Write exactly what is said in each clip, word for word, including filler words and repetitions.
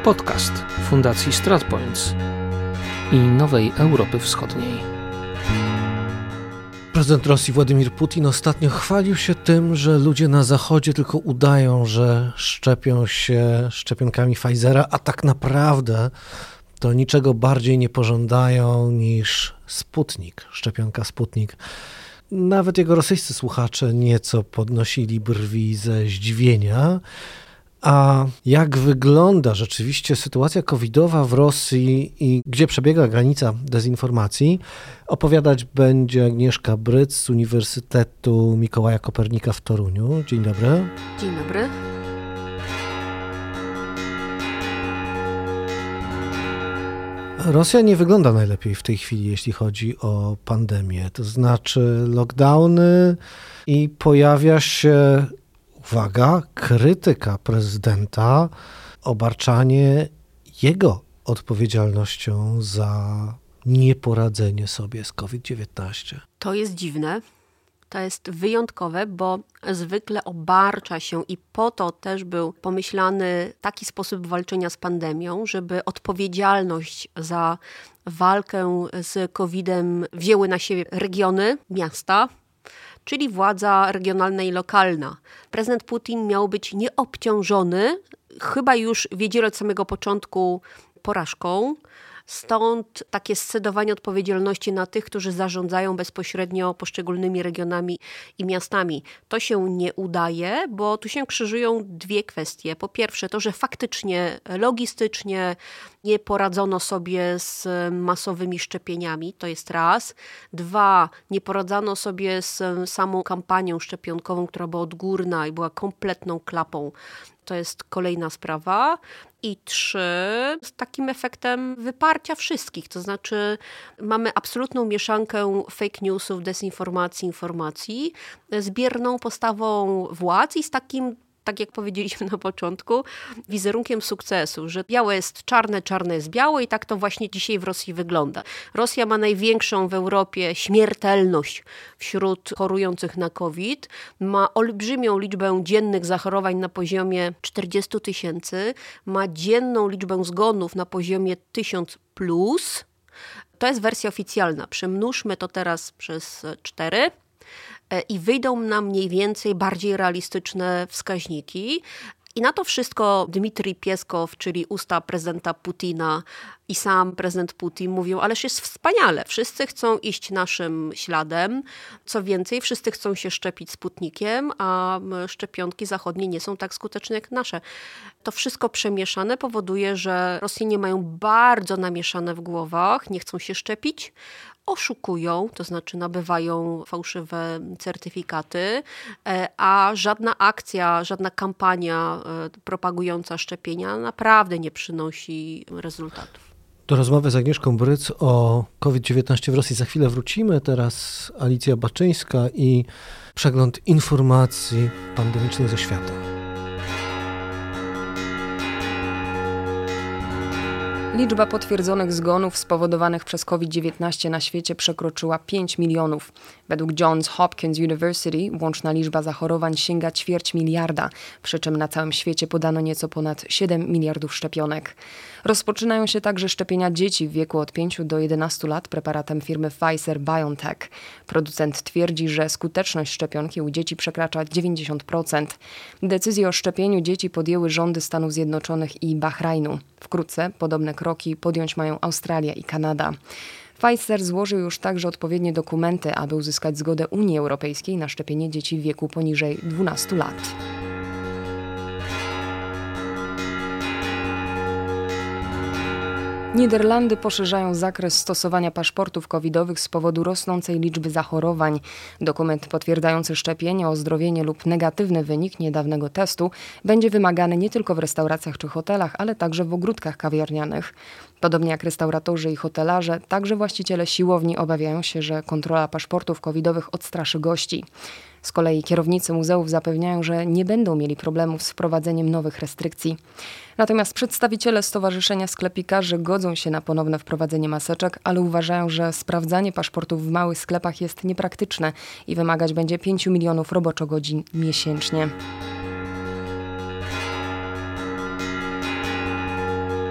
Podcast Fundacji StratPoints i Nowej Europy Wschodniej. Prezydent Rosji Władimir Putin ostatnio chwalił się tym, że ludzie na Zachodzie tylko udają, że szczepią się szczepionkami Pfizera, a tak naprawdę to niczego bardziej nie pożądają niż Sputnik, szczepionka Sputnik. Nawet jego rosyjscy słuchacze nieco podnosili brwi ze zdziwienia. A jak wygląda rzeczywiście sytuacja covidowa w Rosji i gdzie przebiega granica dezinformacji, opowiadać będzie Agnieszka Bryc z Uniwersytetu Mikołaja Kopernika w Toruniu. Dzień dobry. Dzień dobry. Rosja nie wygląda najlepiej w tej chwili, jeśli chodzi o pandemię. To znaczy lockdowny i pojawia się, uwaga, krytyka prezydenta, obarczanie jego odpowiedzialnością za nieporadzenie sobie z kowid dziewiętnaście. To jest dziwne, to jest wyjątkowe, bo zwykle obarcza się i po to też był pomyślany taki sposób walczenia z pandemią, żeby odpowiedzialność za walkę z kowidem wzięły na siebie regiony, miasta, czyli władza regionalna i lokalna. Prezydent Putin miał być nieobciążony, chyba już wiedzieli od samego początku, porażką. Stąd takie scedowanie odpowiedzialności na tych, którzy zarządzają bezpośrednio poszczególnymi regionami i miastami. To się nie udaje, bo tu się krzyżują dwie kwestie. Po pierwsze to, że faktycznie logistycznie nie poradzono sobie z masowymi szczepieniami, to jest raz. Dwa, nie poradzano sobie z samą kampanią szczepionkową, która była odgórna i była kompletną klapą. To jest kolejna sprawa. I trzy, z takim efektem wyparcia wszystkich. To znaczy mamy absolutną mieszankę fake newsów, dezinformacji, informacji z bierną postawą władz i z takim, tak jak powiedzieliśmy na początku, wizerunkiem sukcesu, że białe jest czarne, czarne jest białe i tak to właśnie dzisiaj w Rosji wygląda. Rosja ma największą w Europie śmiertelność wśród chorujących na COVID, ma olbrzymią liczbę dziennych zachorowań na poziomie czterdzieści tysięcy, ma dzienną liczbę zgonów na poziomie tysiąc plus. To jest wersja oficjalna. Przemnóżmy to teraz przez cztery. I wyjdą nam mniej więcej bardziej realistyczne wskaźniki. I na to wszystko Dmitrij Pieskow, czyli usta prezydenta Putina i sam prezydent Putin mówią, ależ jest wspaniale, wszyscy chcą iść naszym śladem. Co więcej, wszyscy chcą się szczepić Sputnikiem, a szczepionki zachodnie nie są tak skuteczne jak nasze. To wszystko przemieszane powoduje, że Rosjanie mają bardzo namieszane w głowach, nie chcą się szczepić, oszukują, to znaczy nabywają fałszywe certyfikaty, a żadna akcja, żadna kampania propagująca szczepienia naprawdę nie przynosi rezultatów. Do rozmowy z Agnieszką Bryc o kowid dziewiętnaście w Rosji za chwilę wrócimy. Teraz Alicja Baczyńska i przegląd informacji pandemicznych ze świata. Liczba potwierdzonych zgonów spowodowanych przez kowid dziewiętnaście na świecie przekroczyła pięć milionów. Według Johns Hopkins University łączna liczba zachorowań sięga ćwierć miliarda, przy czym na całym świecie podano nieco ponad siedem miliardów szczepionek. Rozpoczynają się także szczepienia dzieci w wieku od pięciu do jedenastu lat preparatem firmy Pfizer-BioNTech. Producent twierdzi, że skuteczność szczepionki u dzieci przekracza dziewięćdziesiąt procent. Decyzję o szczepieniu dzieci podjęły rządy Stanów Zjednoczonych i Bahrajnu. Wkrótce podobne kroki podjąć mają Australia i Kanada. Pfizer złożył już także odpowiednie dokumenty, aby uzyskać zgodę Unii Europejskiej na szczepienie dzieci w wieku poniżej dwunastu lat. Niderlandy poszerzają zakres stosowania paszportów covidowych z powodu rosnącej liczby zachorowań. Dokument potwierdzający szczepienie, ozdrowienie lub negatywny wynik niedawnego testu będzie wymagany nie tylko w restauracjach czy hotelach, ale także w ogródkach kawiarnianych. Podobnie jak restauratorzy i hotelarze, także właściciele siłowni obawiają się, że kontrola paszportów covidowych odstraszy gości. Z kolei kierownicy muzeów zapewniają, że nie będą mieli problemów z wprowadzeniem nowych restrykcji. Natomiast przedstawiciele Stowarzyszenia Sklepikarzy godzą się na ponowne wprowadzenie maseczek, ale uważają, że sprawdzanie paszportów w małych sklepach jest niepraktyczne i wymagać będzie pięciu milionów roboczogodzin miesięcznie.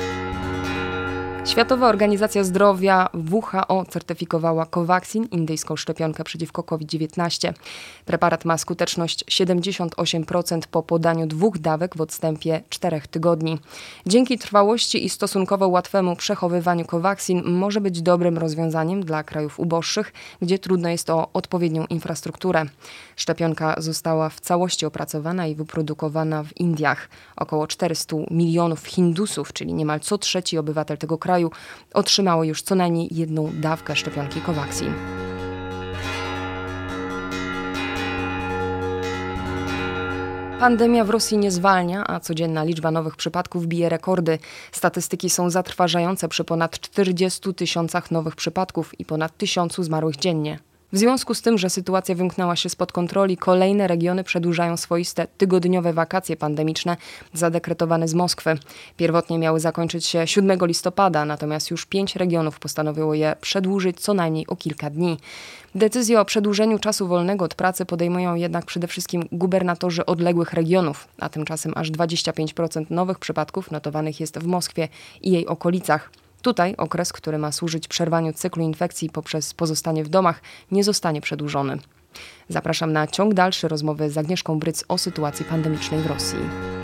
Światowa Organizacja Zdrowia W H O certyfikowała Covaxin, indyjską szczepionkę przeciwko COVID dziewiętnaście. Preparat ma skuteczność siedemdziesiąt osiem procent po podaniu dwóch dawek w odstępie czterech tygodni. Dzięki trwałości i stosunkowo łatwemu przechowywaniu Covaxin może być dobrym rozwiązaniem dla krajów uboższych, gdzie trudno jest o odpowiednią infrastrukturę. Szczepionka została w całości opracowana i wyprodukowana w Indiach. Około czterysta milionów Hindusów, czyli niemal co trzeci obywatel tego kraju, otrzymało już co najmniej jedną dawkę szczepionki Covaxin. Pandemia w Rosji nie zwalnia, a codzienna liczba nowych przypadków bije rekordy. Statystyki są zatrważające przy ponad czterdziestu tysiącach nowych przypadków i ponad tysiącu zmarłych dziennie. W związku z tym, że sytuacja wymknęła się spod kontroli, kolejne regiony przedłużają swoiste tygodniowe wakacje pandemiczne zadekretowane z Moskwy. Pierwotnie miały zakończyć się siódmego listopada, natomiast już pięć regionów postanowiło je przedłużyć co najmniej o kilka dni. Decyzję o przedłużeniu czasu wolnego od pracy podejmują jednak przede wszystkim gubernatorzy odległych regionów, a tymczasem aż dwadzieścia pięć procent nowych przypadków notowanych jest w Moskwie i jej okolicach. Tutaj okres, który ma służyć przerwaniu cyklu infekcji poprzez pozostanie w domach, nie zostanie przedłużony. Zapraszam na ciąg dalszy rozmowy z Agnieszką Bryc o sytuacji pandemicznej w Rosji.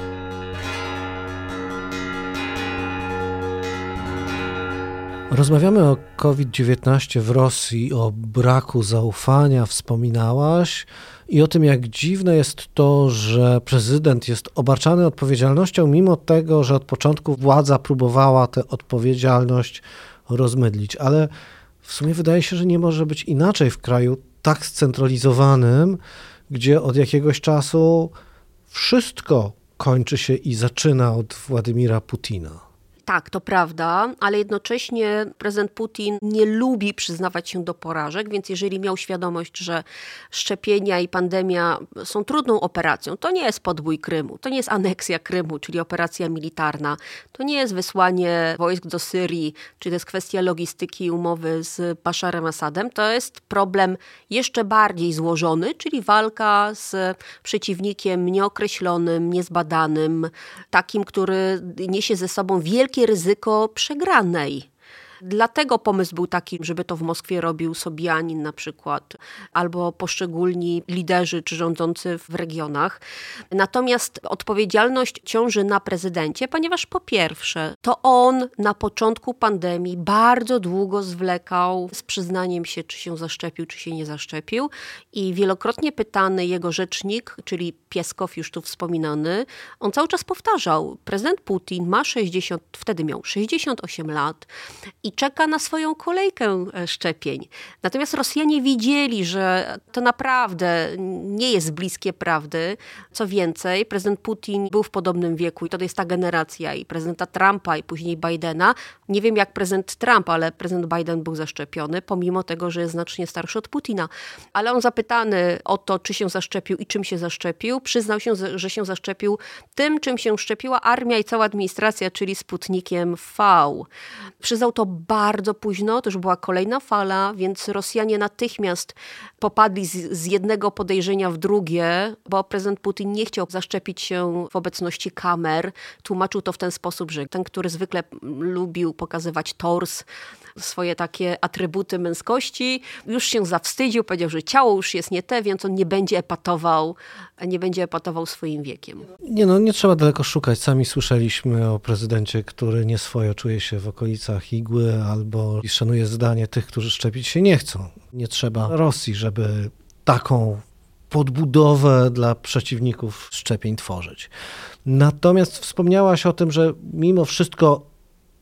Rozmawiamy o COVID dziewiętnaście w Rosji, o braku zaufania, wspominałaś, i o tym, jak dziwne jest to, że prezydent jest obarczany odpowiedzialnością, mimo tego, że od początku władza próbowała tę odpowiedzialność rozmydlić. Ale w sumie wydaje się, że nie może być inaczej w kraju tak scentralizowanym, gdzie od jakiegoś czasu wszystko kończy się i zaczyna od Władimira Putina. Tak, to prawda, ale jednocześnie prezydent Putin nie lubi przyznawać się do porażek, więc jeżeli miał świadomość, że szczepienia i pandemia są trudną operacją, to nie jest podbój Krymu, to nie jest aneksja Krymu, czyli operacja militarna, to nie jest wysłanie wojsk do Syrii, czy to jest kwestia logistyki i umowy z Basharem Asadem, to jest problem jeszcze bardziej złożony, czyli walka z przeciwnikiem nieokreślonym, niezbadanym, takim, który niesie ze sobą wielkie ryzyko przegranej. Dlatego pomysł był taki, żeby to w Moskwie robił Sobianin na przykład, albo poszczególni liderzy czy rządzący w regionach. Natomiast odpowiedzialność ciąży na prezydencie, ponieważ po pierwsze, to on na początku pandemii bardzo długo zwlekał z przyznaniem się, czy się zaszczepił, czy się nie zaszczepił, i wielokrotnie pytany jego rzecznik, czyli Pieskow, już tu wspominany, on cały czas powtarzał, prezydent Putin ma sześćdziesiąt, wtedy miał sześćdziesiąt osiem lat i czeka na swoją kolejkę szczepień. Natomiast Rosjanie widzieli, że to naprawdę nie jest bliskie prawdy. Co więcej, prezydent Putin był w podobnym wieku i to jest ta generacja i prezydenta Trumpa i później Bidena. Nie wiem jak prezydent Trump, ale prezydent Biden był zaszczepiony, pomimo tego, że jest znacznie starszy od Putina. Ale on zapytany o to, czy się zaszczepił i czym się zaszczepił, przyznał się, że się zaszczepił tym, czym się szczepiła armia i cała administracja, czyli Sputnikiem V. Przyznał to bardzo późno, to już była kolejna fala, więc Rosjanie natychmiast popadli z, z jednego podejrzenia w drugie, bo prezydent Putin nie chciał zaszczepić się w obecności kamer. Tłumaczył to w ten sposób, że ten, który zwykle lubił pokazywać tors, swoje takie atrybuty męskości, już się zawstydził, powiedział, że ciało już jest nie te, więc on nie będzie epatował, nie będzie epatował swoim wiekiem. Nie no, nie trzeba daleko szukać. Sami słyszeliśmy o prezydencie, który nieswojo czuje się w okolicach igły albo szanuje zdanie tych, którzy szczepić się nie chcą. Nie trzeba Rosji, żeby taką podbudowę dla przeciwników szczepień tworzyć. Natomiast wspomniałaś o tym, że mimo wszystko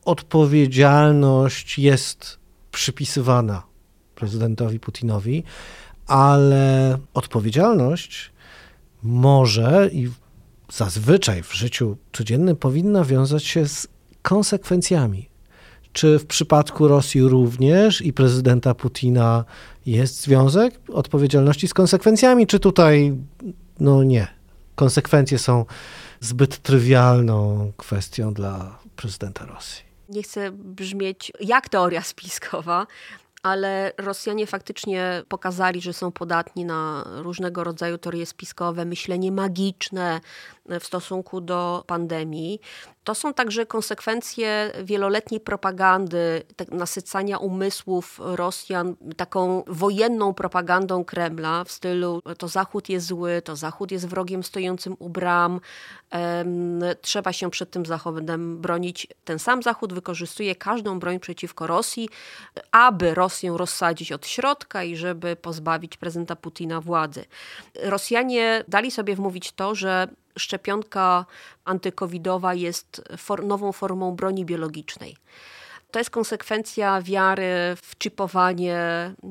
odpowiedzialność jest przypisywana prezydentowi Putinowi, ale odpowiedzialność może i zazwyczaj w życiu codziennym powinna wiązać się z konsekwencjami. Czy w przypadku Rosji również i prezydenta Putina jest związek odpowiedzialności z konsekwencjami, czy tutaj no nie? Konsekwencje są zbyt trywialną kwestią dla prezydenta Rosji. Nie chcę brzmieć jak teoria spiskowa, ale Rosjanie faktycznie pokazali, że są podatni na różnego rodzaju teorie spiskowe, myślenie magiczne w stosunku do pandemii. To są także konsekwencje wieloletniej propagandy, tak, nasycania umysłów Rosjan taką wojenną propagandą Kremla w stylu to Zachód jest zły, to Zachód jest wrogiem stojącym u bram, um, trzeba się przed tym Zachodem bronić. Ten sam Zachód wykorzystuje każdą broń przeciwko Rosji, aby Rosję rozsadzić od środka i żeby pozbawić prezydenta Putina władzy. Rosjanie dali sobie wmówić to, że szczepionka antykowidowa jest for, nową formą broni biologicznej. To jest konsekwencja wiary w czipowanie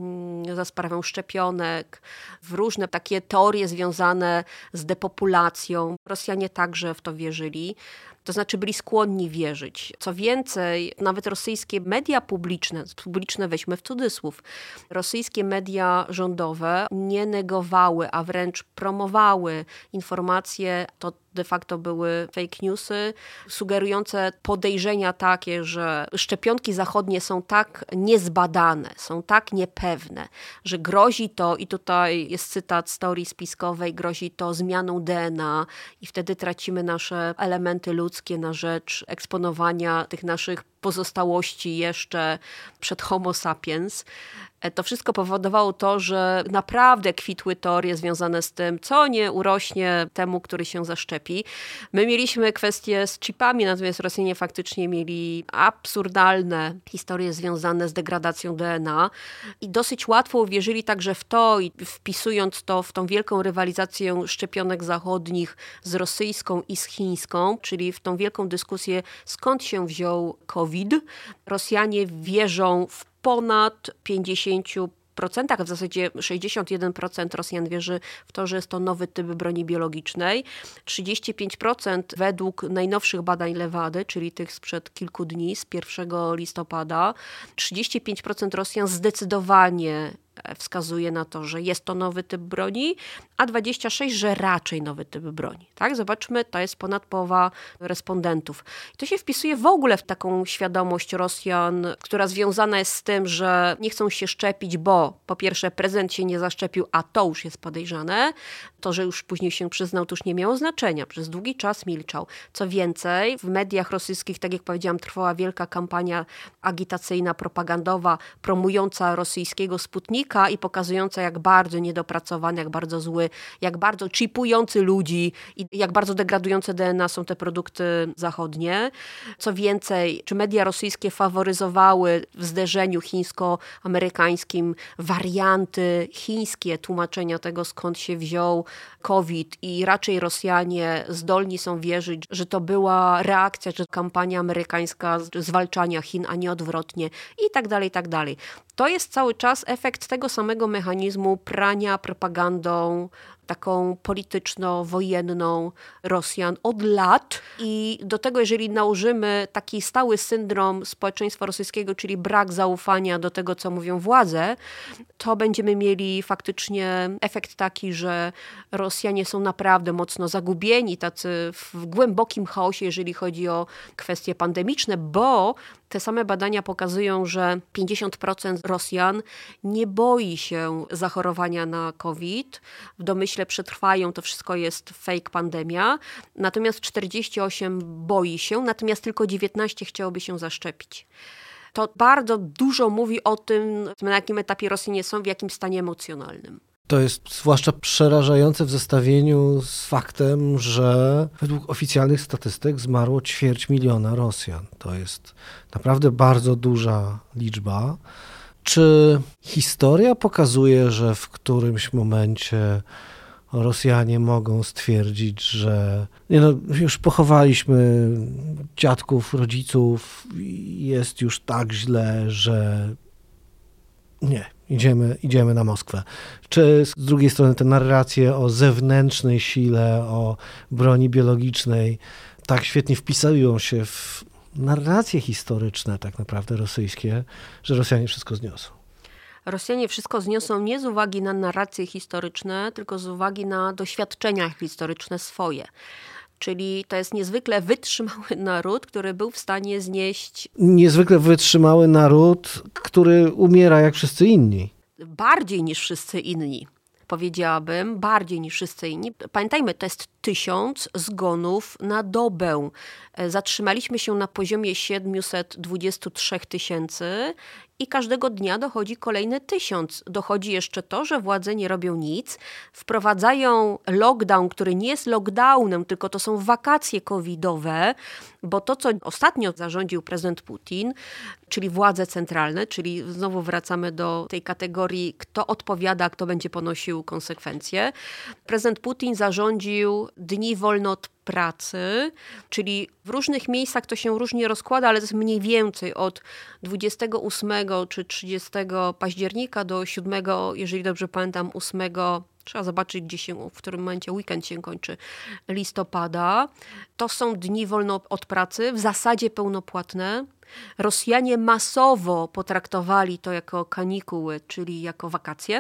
za sprawą szczepionek, w różne takie teorie związane z depopulacją. Rosjanie także w to wierzyli. To znaczy byli skłonni wierzyć. Co więcej, nawet rosyjskie media publiczne, publiczne weźmy w cudzysłów, rosyjskie media rządowe nie negowały, a wręcz promowały informacje, to de facto były fake newsy, sugerujące podejrzenia takie, że szczepionki zachodnie są tak niezbadane, są tak niepewne, że grozi to, i tutaj jest cytat z teorii spiskowej, grozi to zmianą D N A i wtedy tracimy nasze elementy ludzkie na rzecz eksponowania tych naszych pozostałości jeszcze przed Homo sapiens. To wszystko powodowało to, że naprawdę kwitły teorie związane z tym, co nie urośnie temu, który się zaszczepi. My mieliśmy kwestie z chipami, natomiast Rosjanie faktycznie mieli absurdalne historie związane z degradacją D N A i dosyć łatwo uwierzyli także w to, i wpisując to w tą wielką rywalizację szczepionek zachodnich z rosyjską i z chińską, czyli w tą wielką dyskusję, skąd się wziął COVID. Rosjanie wierzą w ponad pięćdziesiąt procent, a w zasadzie sześćdziesiąt jeden procent Rosjan wierzy w to, że jest to nowy typ broni biologicznej. trzydzieści pięć procent według najnowszych badań Lewady, czyli tych sprzed kilku dni, z pierwszego listopada, trzydzieści pięć procent Rosjan zdecydowanie wskazuje na to, że jest to nowy typ broni, a dwadzieścia sześć procent, że raczej nowy typ broni. Tak? Zobaczmy, to jest ponad połowa respondentów. I to się wpisuje w ogóle w taką świadomość Rosjan, która związana jest z tym, że nie chcą się szczepić, bo po pierwsze prezydent się nie zaszczepił, a to już jest podejrzane. To, że już później się przyznał, to już nie miało znaczenia. Przez długi czas milczał. Co więcej, w mediach rosyjskich, tak jak powiedziałam, trwała wielka kampania agitacyjna, propagandowa, promująca rosyjskiego Sputnika i pokazująca, jak bardzo niedopracowany, jak bardzo zły, jak bardzo chipujący ludzi i jak bardzo degradujące D N A są te produkty zachodnie. Co więcej, czy media rosyjskie faworyzowały w zderzeniu chińsko-amerykańskim warianty chińskie tłumaczenia tego, skąd się wziął COVID, i raczej Rosjanie zdolni są wierzyć, że to była reakcja, czy kampania amerykańska zwalczania Chin, a nie odwrotnie, i tak dalej, i tak dalej. To jest cały czas efekt tego samego mechanizmu prania propagandą taką polityczno-wojenną Rosjan od lat, i do tego, jeżeli nałożymy taki stały syndrom społeczeństwa rosyjskiego, czyli brak zaufania do tego, co mówią władze, to będziemy mieli faktycznie efekt taki, że Rosjanie są naprawdę mocno zagubieni, tacy w głębokim chaosie, jeżeli chodzi o kwestie pandemiczne, bo te same badania pokazują, że pięćdziesiąt procent Rosjan nie boi się zachorowania na COVID. W domyśle przetrwają, to wszystko jest fake pandemia. Natomiast czterdzieści osiem boi się, natomiast tylko dziewiętnaście chciałoby się zaszczepić. To bardzo dużo mówi o tym, na jakim etapie Rosjanie są, w jakim stanie emocjonalnym. To jest zwłaszcza przerażające w zestawieniu z faktem, że według oficjalnych statystyk zmarło ćwierć miliona Rosjan. To jest naprawdę bardzo duża liczba. Czy historia pokazuje, że w którymś momencie Rosjanie mogą stwierdzić, że nie no, już pochowaliśmy dziadków, rodziców, jest już tak źle, że nie, idziemy, idziemy na Moskwę. Czy z drugiej strony te narracje o zewnętrznej sile, o broni biologicznej tak świetnie wpisują się w narracje historyczne tak naprawdę rosyjskie, że Rosjanie wszystko zniosą? Rosjanie wszystko zniosą nie z uwagi na narracje historyczne, tylko z uwagi na doświadczenia historyczne swoje. Czyli to jest niezwykle wytrzymały naród, który był w stanie znieść... Niezwykle wytrzymały naród, który umiera jak wszyscy inni. Bardziej niż wszyscy inni, powiedziałabym, bardziej niż wszyscy inni. Pamiętajmy, to jest tysiąc zgonów na dobę. Zatrzymaliśmy się na poziomie siedemset dwadzieścia trzy tysięcy i każdego dnia dochodzi kolejny tysiąc. Dochodzi jeszcze to, że władze nie robią nic, wprowadzają lockdown, który nie jest lockdownem, tylko to są wakacje covidowe, bo to, co ostatnio zarządził prezydent Putin, czyli władze centralne, czyli znowu wracamy do tej kategorii, kto odpowiada, kto będzie ponosił konsekwencje. Prezydent Putin zarządził dni wolne od pracy, czyli w różnych miejscach to się różnie rozkłada, ale to jest mniej więcej od dwudziestego ósmego czy trzydziestego października do siódmego, jeżeli dobrze pamiętam, ósmego, trzeba zobaczyć, gdzie się, w którym momencie weekend się kończy, listopada. To są dni wolne od pracy, w zasadzie pełnopłatne. Rosjanie masowo potraktowali to jako kanikuły, czyli jako wakacje.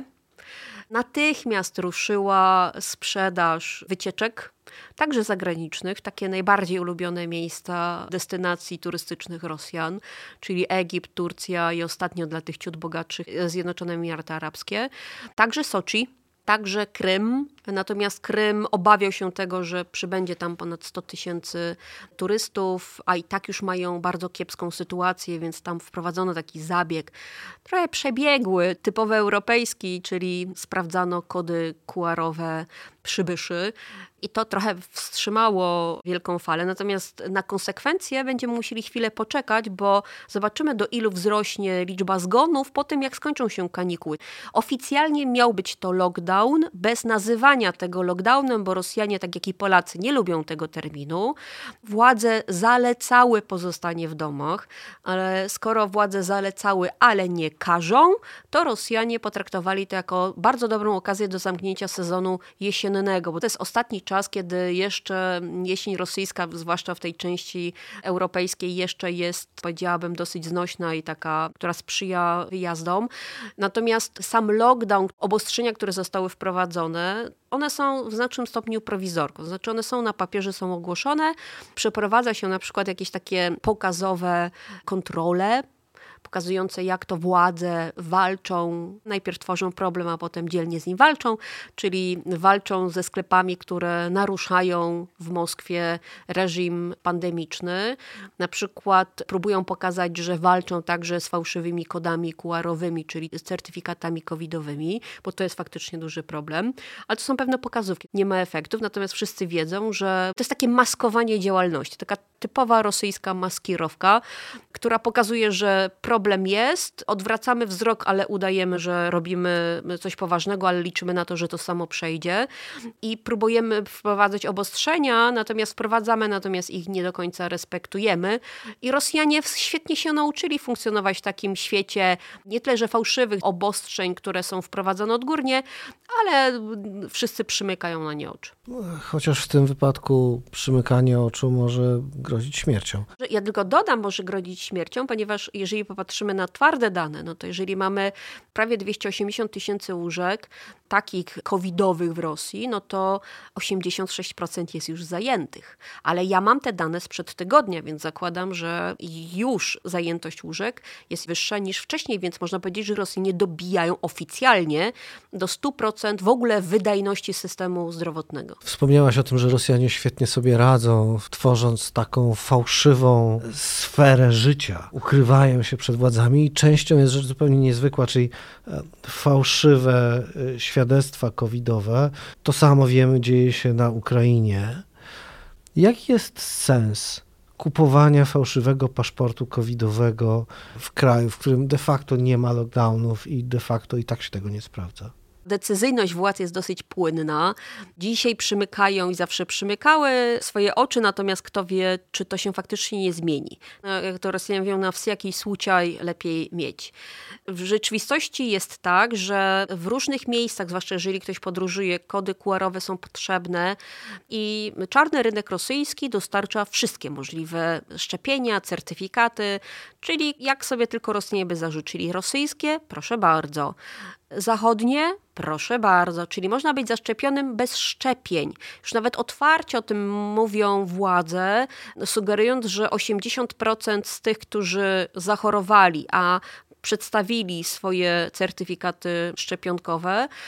Natychmiast ruszyła sprzedaż wycieczek, także zagranicznych, takie najbardziej ulubione miejsca destynacji turystycznych Rosjan, czyli Egipt, Turcja i ostatnio dla tych ciut bogatszych Zjednoczone Emiraty Arabskie. Także Soczi, także Krym. Natomiast Krym obawiał się tego, że przybędzie tam ponad sto tysięcy turystów, a i tak już mają bardzo kiepską sytuację, więc tam wprowadzono taki zabieg trochę przebiegły, typowo europejski, czyli sprawdzano kody Q R-owe przybyszy. I to trochę wstrzymało wielką falę. Natomiast na konsekwencje będziemy musieli chwilę poczekać, bo zobaczymy, do ilu wzrośnie liczba zgonów po tym, jak skończą się kanikuły. Oficjalnie miał być to lockdown, bez nazywania tego lockdownem, bo Rosjanie, tak jak i Polacy, nie lubią tego terminu. Władze zalecały pozostanie w domach, ale skoro władze zalecały, ale nie każą, to Rosjanie potraktowali to jako bardzo dobrą okazję do zamknięcia sezonu jesiennego, bo to jest ostatni czas, kiedy jeszcze jesień rosyjska, zwłaszcza w tej części europejskiej, jeszcze jest, powiedziałabym, dosyć znośna i taka, która sprzyja wyjazdom. Natomiast sam lockdown, obostrzenia, które zostały wprowadzone, one są w znacznym stopniu prowizorką. To znaczy one są na papierze, są ogłoszone. Przeprowadza się na przykład jakieś takie pokazowe kontrole, pokazujące, jak to władze walczą, najpierw tworzą problem, a potem dzielnie z nim walczą, czyli walczą ze sklepami, które naruszają w Moskwie reżim pandemiczny. Na przykład próbują pokazać, że walczą także z fałszywymi kodami Q R-owymi, czyli z certyfikatami covidowymi, bo to jest faktycznie duży problem. Ale to są pewne pokazówki, nie ma efektów, natomiast wszyscy wiedzą, że to jest takie maskowanie działalności, taka typowa rosyjska maskirowka, która pokazuje, że problem jest, odwracamy wzrok, ale udajemy, że robimy coś poważnego, ale liczymy na to, że to samo przejdzie i próbujemy wprowadzać obostrzenia, natomiast wprowadzamy, natomiast ich nie do końca respektujemy i Rosjanie świetnie się nauczyli funkcjonować w takim świecie nie tyle, że fałszywych obostrzeń, które są wprowadzone odgórnie, ale wszyscy przymykają na nie oczy. Chociaż w tym wypadku przymykanie oczu może grozić śmiercią. Ja tylko dodam, może grozić śmiercią, ponieważ jeżeli popatrzymy na twarde dane, no to jeżeli mamy prawie dwieście osiemdziesiąt tysięcy łóżek takich covidowych w Rosji, no to osiemdziesiąt sześć procent jest już zajętych. Ale ja mam te dane sprzed tygodnia, więc zakładam, że już zajętość łóżek jest wyższa niż wcześniej, więc można powiedzieć, że Rosjanie dobijają oficjalnie do stu procent w ogóle wydajności systemu zdrowotnego. Wspomniałaś o tym, że Rosjanie świetnie sobie radzą, tworząc taką fałszywą sferę życia. Ukrywają się przed władzami i częścią jest rzecz zupełnie niezwykła, czyli fałszywe świadectwa covidowe. To samo wiemy, dzieje się na Ukrainie. Jaki jest sens kupowania fałszywego paszportu covidowego w kraju, w którym de facto nie ma lockdownów i de facto i tak się tego nie sprawdza? Decyzyjność władz jest dosyć płynna. Dzisiaj przymykają i zawsze przymykały swoje oczy, natomiast kto wie, czy to się faktycznie nie zmieni. Jak to Rosjanie mówią, na wsi jakiś słuciaj lepiej mieć. W rzeczywistości jest tak, że w różnych miejscach, zwłaszcza jeżeli ktoś podróżuje, kody Q R-owe są potrzebne i czarny rynek rosyjski dostarcza wszystkie możliwe szczepienia, certyfikaty, czyli jak sobie tylko Rosjanie by zażyczyli. Rosyjskie? Proszę bardzo. Zachodnie? Proszę bardzo, czyli można być zaszczepionym bez szczepień. Już nawet otwarcie o tym mówią władze, sugerując, że osiemdziesiąt procent z tych, którzy zachorowali, a przedstawili swoje certyfikaty szczepionkowe,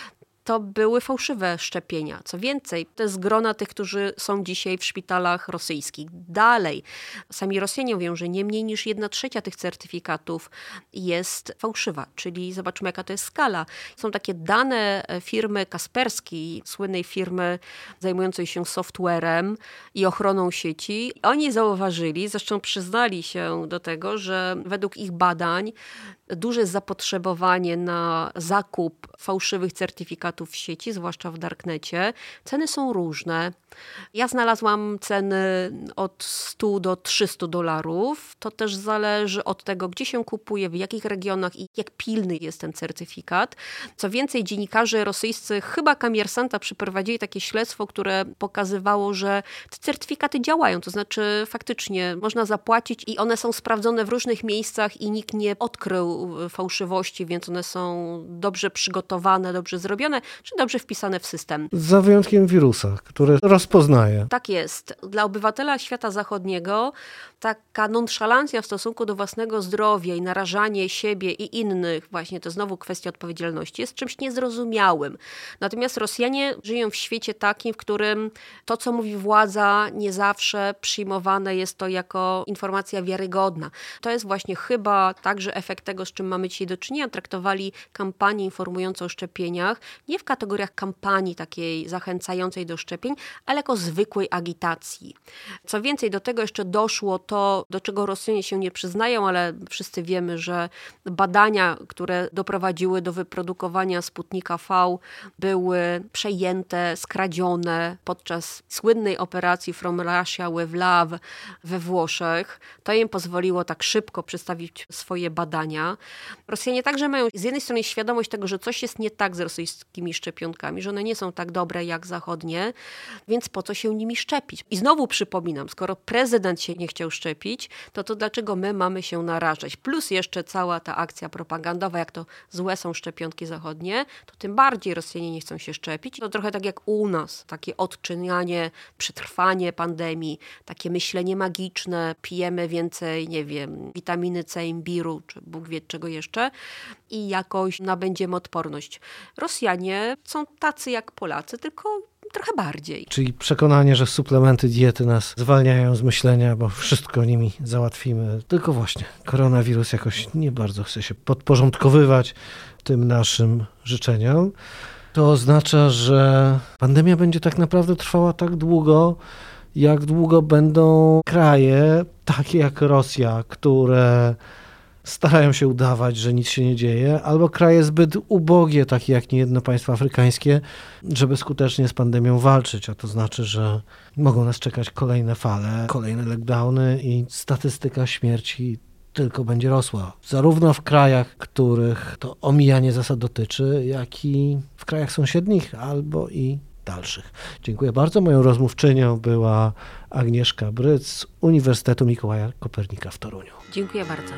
to były fałszywe szczepienia. Co więcej, to jest grona tych, którzy są dzisiaj w szpitalach rosyjskich. Dalej, sami Rosjanie mówią, że nie mniej niż jedna trzecia tych certyfikatów jest fałszywa, czyli zobaczmy, jaka to jest skala. Są takie dane firmy Kaspersky, słynnej firmy zajmującej się softwarem i ochroną sieci. Oni zauważyli, zresztą przyznali się do tego, że według ich badań duże zapotrzebowanie na zakup fałszywych certyfikatów w sieci, zwłaszcza w darknecie. Ceny są różne. Ja znalazłam ceny od stu do trzystu dolarów. To też zależy od tego, gdzie się kupuje, w jakich regionach i jak pilny jest ten certyfikat. Co więcej, dziennikarze rosyjscy, chyba Komiersanta, przeprowadzili takie śledztwo, które pokazywało, że te certyfikaty działają. To znaczy faktycznie można zapłacić i one są sprawdzone w różnych miejscach i nikt nie odkrył fałszywości, więc one są dobrze przygotowane, dobrze zrobione, czy dobrze wpisane w system. Za wyjątkiem wirusa, który rozpoznaje. Tak jest. Dla obywatela świata zachodniego taka nonszalancja w stosunku do własnego zdrowia i narażanie siebie i innych, właśnie to znowu kwestia odpowiedzialności, jest czymś niezrozumiałym. Natomiast Rosjanie żyją w świecie takim, w którym to, co mówi władza, nie zawsze przyjmowane jest to jako informacja wiarygodna. To jest właśnie chyba także efekt tego, z czym mamy dzisiaj do czynienia. Traktowali kampanię informującą o szczepieniach nie w kategoriach kampanii takiej zachęcającej do szczepień, ale jako zwykłej agitacji. Co więcej, do tego jeszcze doszło to, do czego Rosjanie się nie przyznają, ale wszyscy wiemy, że badania, które doprowadziły do wyprodukowania Sputnika V, były przejęte, skradzione podczas słynnej operacji From Russia with Love we Włoszech. To im pozwoliło tak szybko przedstawić swoje badania. Rosjanie także mają z jednej strony świadomość tego, że coś jest nie tak z rosyjskimi szczepionkami, że one nie są tak dobre jak zachodnie, więc po co się nimi szczepić? I znowu przypominam, skoro prezydent się nie chciał szczepić, to to dlaczego my mamy się narażać? Plus jeszcze cała ta akcja propagandowa, jak to złe są szczepionki zachodnie, to tym bardziej Rosjanie nie chcą się szczepić. To trochę tak jak u nas, takie odczynianie, przetrwanie pandemii, takie myślenie magiczne, pijemy więcej, nie wiem, witaminy C, imbiru, czy Bóg wie czego jeszcze i jakoś nabędziemy odporność. Rosjanie są tacy jak Polacy, tylko trochę bardziej. Czyli przekonanie, że suplementy diety nas zwalniają z myślenia, bo wszystko nimi załatwimy. Tylko właśnie koronawirus jakoś nie bardzo chce się podporządkowywać tym naszym życzeniom. To oznacza, że pandemia będzie tak naprawdę trwała tak długo, jak długo będą kraje takie jak Rosja, które starają się udawać, że nic się nie dzieje, albo kraje zbyt ubogie, takie jak niejedno państwo afrykańskie, żeby skutecznie z pandemią walczyć, a to znaczy, że mogą nas czekać kolejne fale, kolejne lockdowny i statystyka śmierci tylko będzie rosła. Zarówno w krajach, których to omijanie zasad dotyczy, jak i w krajach sąsiednich, albo i dalszych. Dziękuję bardzo. Moją rozmówczynią była Agnieszka Bryc z Uniwersytetu Mikołaja Kopernika w Toruniu. Dziękuję bardzo.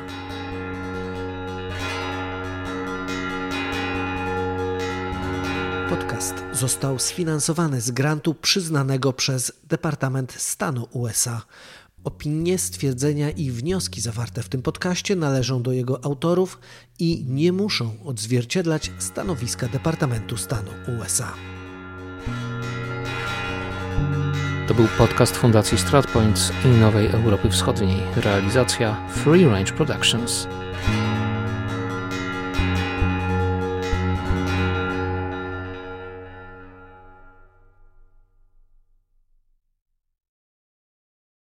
Podcast został sfinansowany z grantu przyznanego przez Departament Stanu U S A. Opinie, stwierdzenia i wnioski zawarte w tym podcaście należą do jego autorów i nie muszą odzwierciedlać stanowiska Departamentu Stanu U S A. To był podcast Fundacji StratPoints i Nowej Europy Wschodniej. Realizacja Free Range Productions.